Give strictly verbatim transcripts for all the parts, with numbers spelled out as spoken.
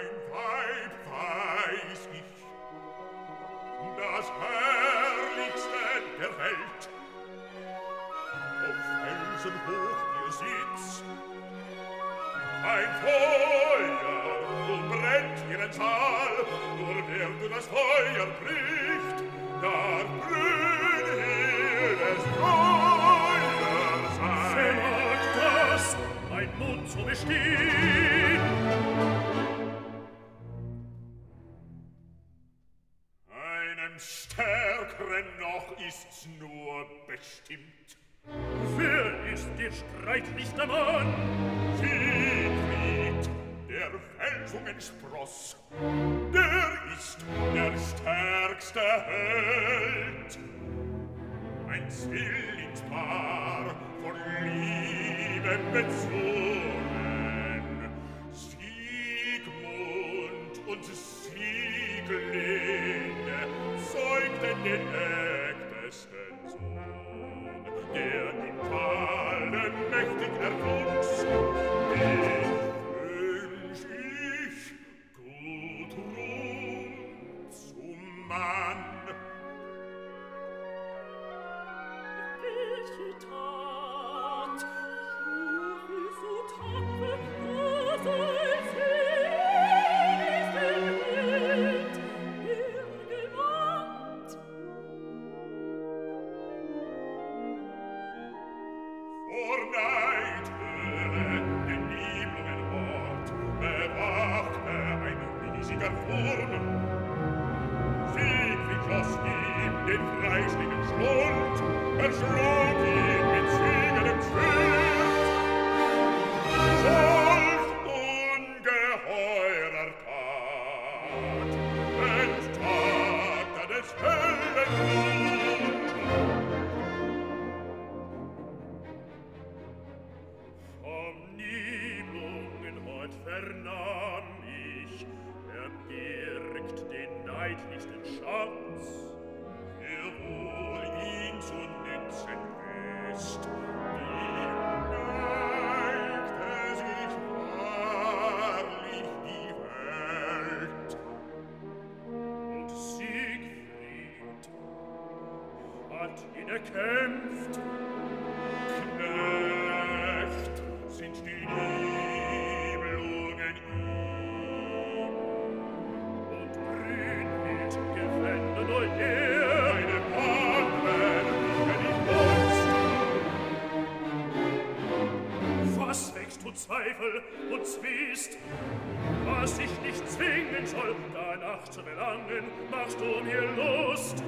ein Weib weiß ich, das Herrlichste der Welt. Auf Felsen hoch ihr Sitz, ein Feuer umbrennt ihren Saal, nur wer du das Feuer bricht, da blüht ihres Feuer sein. Vermag das, mein Mund zu bestehen? Einem Stärkeren noch ist's nur bestimmt. Wer ist der streitlichste Mann? Siegfried, der Felsungen Spross, der ist der stärkste Held. Ein Zwillingspaar von Liebe bezwungen, Siegmund und Sieglinde zeugten den ältesten Sohn, der in Fallen mächtig erwuchs. Den wünsch ich Gudrun zum Mann. Welche Tat, so so tapfer, so als ist der Held, der gewandt. Vor Neid den Niblungen Ort bewachte ein riesiger Wurm. Siegfried schloss ihm den fleischlichen Schlund, erschlug ihn mit zwiegendem Schwert. Solch ungeheurer Tat enttagte des Helden Ruhm. Vom Nibelungenhort vernahm ich, er birgt den neidlichsten Schatz. Wer wohl ihn zu nützen wisst, ihm neigte sich wahrlich die Welt. Und Siegfried hat ihn erkämpft. Knecht sind die Nibelungen ihm, Und Brünnhild gewände nur er. eine Partnerin die Kunst. Was wächst du Zweifel und Zwist? Was ich nicht zwingen soll, danach zu belangen, machst du mir Lust.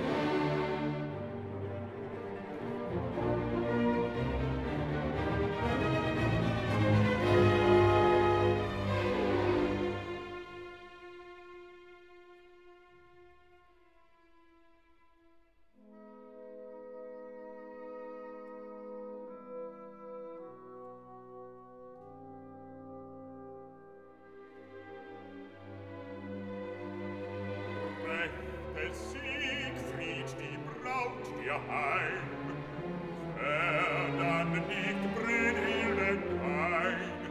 Brächte Siegfried die Braut dir heim, wär dann nicht Brünnhilden ein.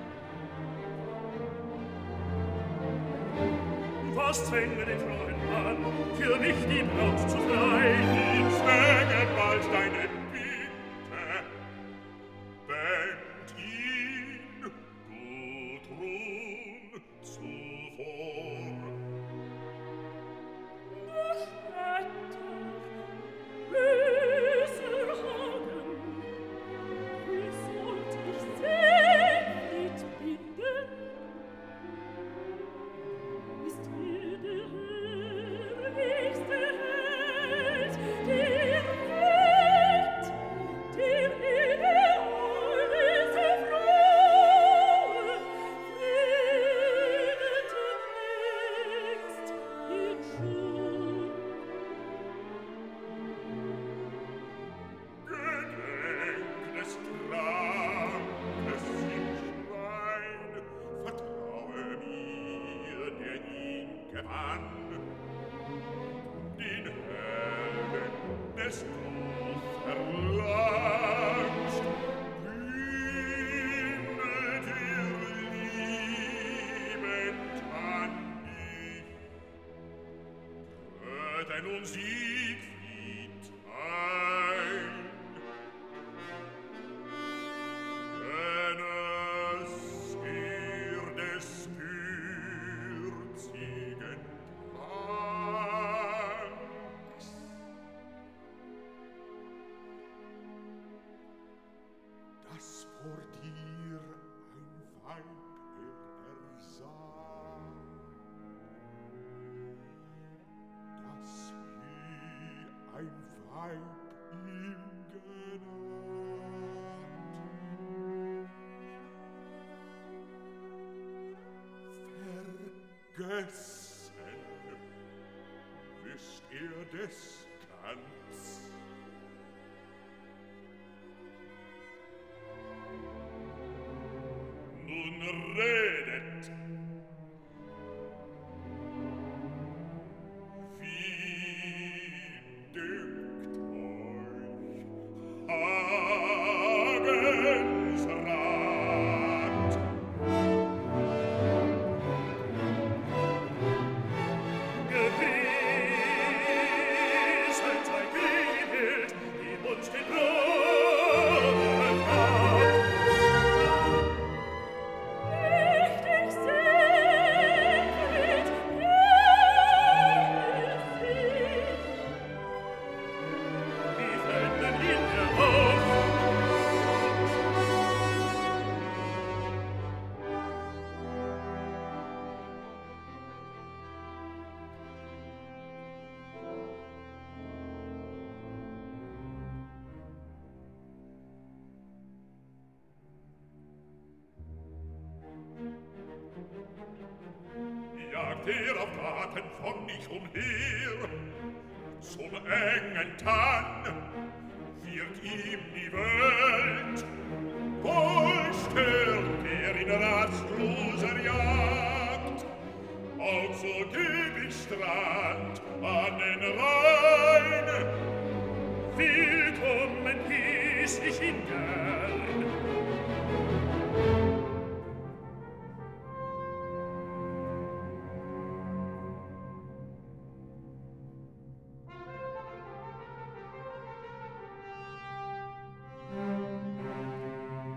Was zwänge den frohen Mann, für mich die Braut zu freien? Ich zwänge bald deine Bitte, bändt ihn, Gudrun, zuvor. Noch später, böser Hagen, wie sollt ich Siegfried binden? Ist er der herrlichste Held der Welt, der ewig alles erflohe, redete längst ihn schon. Gedenk des Trankes im Schwein, vertraue mir, der ihn gewann. Den Helden des du verlangst, bündelt ihr liebend an sei nun Siegfried ein. Wenn es er des würzigen Tranks das vor dir ein Weib er ersah, das wie ein Weib ihm genannt. Vergessen wüsst er des ganz. Nun redet. Wie dünkt euch Hagens Rat? Gewiesheit sei Kriemhild, die uns den Brunnen gab. Richtig Siegfried, Wir fänden ihn herauf. Jagt er auf Daten von mich umher, zum engen Tann wird ihm die Welt